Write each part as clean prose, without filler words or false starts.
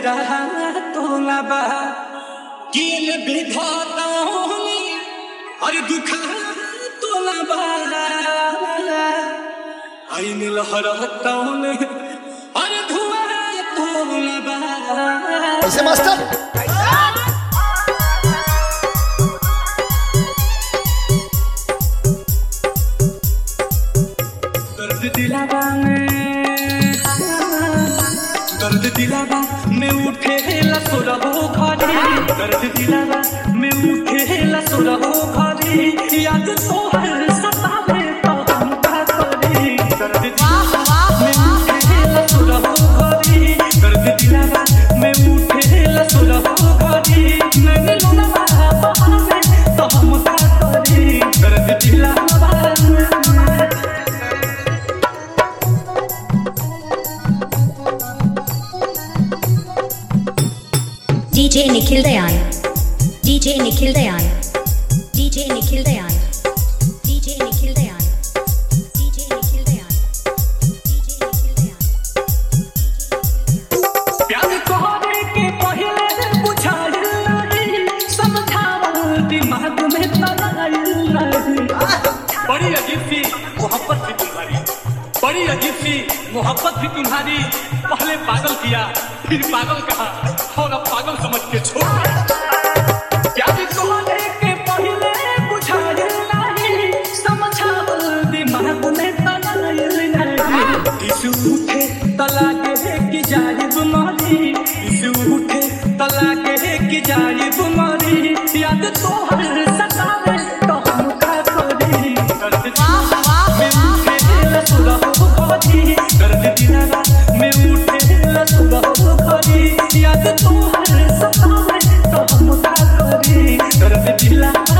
तेरा तोला बा किल विधाता अरे दुखा तोला बा आइन लहरता अरे धुआं तोला बा ऐसे मास्टर दर्द दिलावा में उठे लसुरा हो घरी दर्द दिलावा में उठे लसुरा हो घरी याद तो हर सतावे तो हम का करी दर्द दिलावा में उठे लसुरा हो घरी दर्द दिलावा में उठे लसुरा हो घरी मैंने लोना बहावे तो हम का करी दर्द दिलावा DJ Nikhil Dayan, DJ Nikhil Dayan, DJ Nikhil Dayan, DJ Nikhil Dayan, DJ Nikhil Dayan, DJ Nikhil Dayan. प्यार कोहरे के पहले बुझाइल नहीं समझावल दिमाग में तलाइल नहीं बड़ी अजीब सी मोहब्बत थी तुम्हारी बड़ी अजीब सी मोहब्बत भी तुम्हारी पहले पागल किया फिर पागल कहा और अब पागल समझ के छोड़ प्यार कोहरे के पहले बुझाइल नहीं समझावल दिमाग में तलाइल नहीं इस उठे तलाके की जाइब मारी इस उठे तलाके की जाइब मारी याद तो हर सतावे तो हम का करी दर्द में उठे लसुरा हो घरी दर्द दिलावा में उठे लसुरा हो घरी याद तो हर सतावे तो हम का करी दर्द दिलावा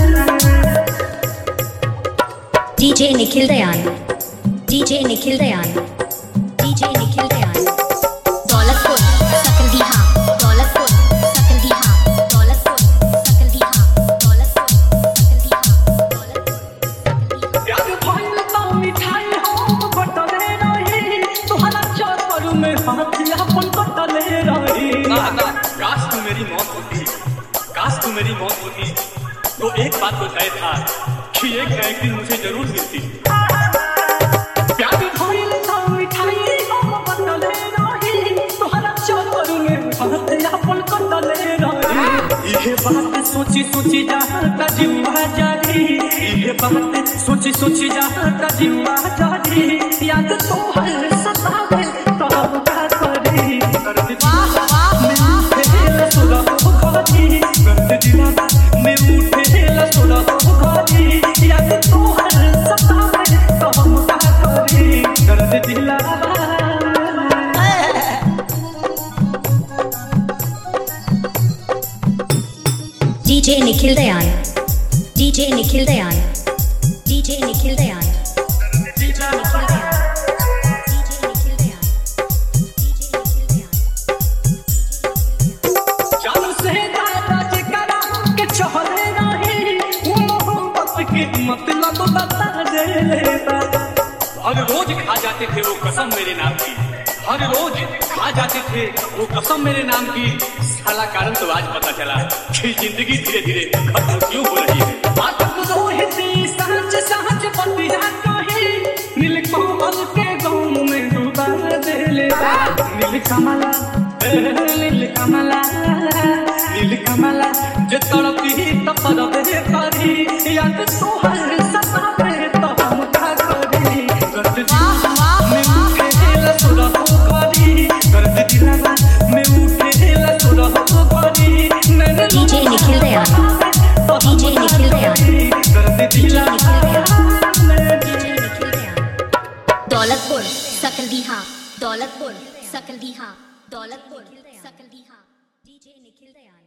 DJ Nikhil Dayan, DJ Nikhil Dayan, DJ Nikhil Dayan. Daulatpur, Sakaldiha, Daulatpur, Sakaldiha, Daulatpur, Sakaldiha, Daulatpur, Sakaldiha, Daulatpur. प्यार भइल तो मिठाई हम बटले रही तोहरा चौपर में हाथ अपन बटले रही काश तू मेरी मौत होती काश तू मेरी मौत होती तो एक बात तो तय था कि एक न एक दिन मुझे जरूर मिलती प्यार भइल तो मिठाई हम बटले रही तोहरा चौपर में हाथ अपन बटले रही ये बात सोची सोची जाता जीवा जारी ये बात सोची सोची जाता जीवा जारी याद तो हर सतावे तो हम का करी दर्द में उठे लसुरा हो घरी दर्द दिलावा में उठे लसुरा हो घरी याद तो हर सतावे तो हम का करी दर्द दिलावा DJ Nikhil Dayan, DJ Nikhil Dayan, DJ Nikhil Dayan, DJ Nikhil Dayan, DJ Nikhil Dayan, DJ Nikhil Dayan. जान से दादा जी करा के चहले नहीं वो मोहब्बत की मतलब बता दे हर रोज खा जाते थे वो कसम मेरे नाम की हर रोज खा जाते थे वो कसम मेरे नाम की साला कारण तो आज पता चला कि जिंदगी धीरे धीरे खत्म क्यों हो रही है बात तो हिंदी सहज सहज बतिया कही नीलकमल के गाँव में डूबा दे ले नीलकमला नीलकमला नीलकमला जो तड़पी तपर दे करी याद तो हर सतावे तो हम का करी दर्द में उठे लसुरा हो घरी दर्द दिलावा में उठे लसुरा हो घरी DJ Nikhil Dayan, DJ Nikhil Dayan, दर्द DJ Nikhil Dayan, DJ Nikhil Dayan. Daulatpur, Sakaldiha, Daulatpur, Sakaldiha, Daulatpur, Sakaldiha, DJ Nikhil Dayan.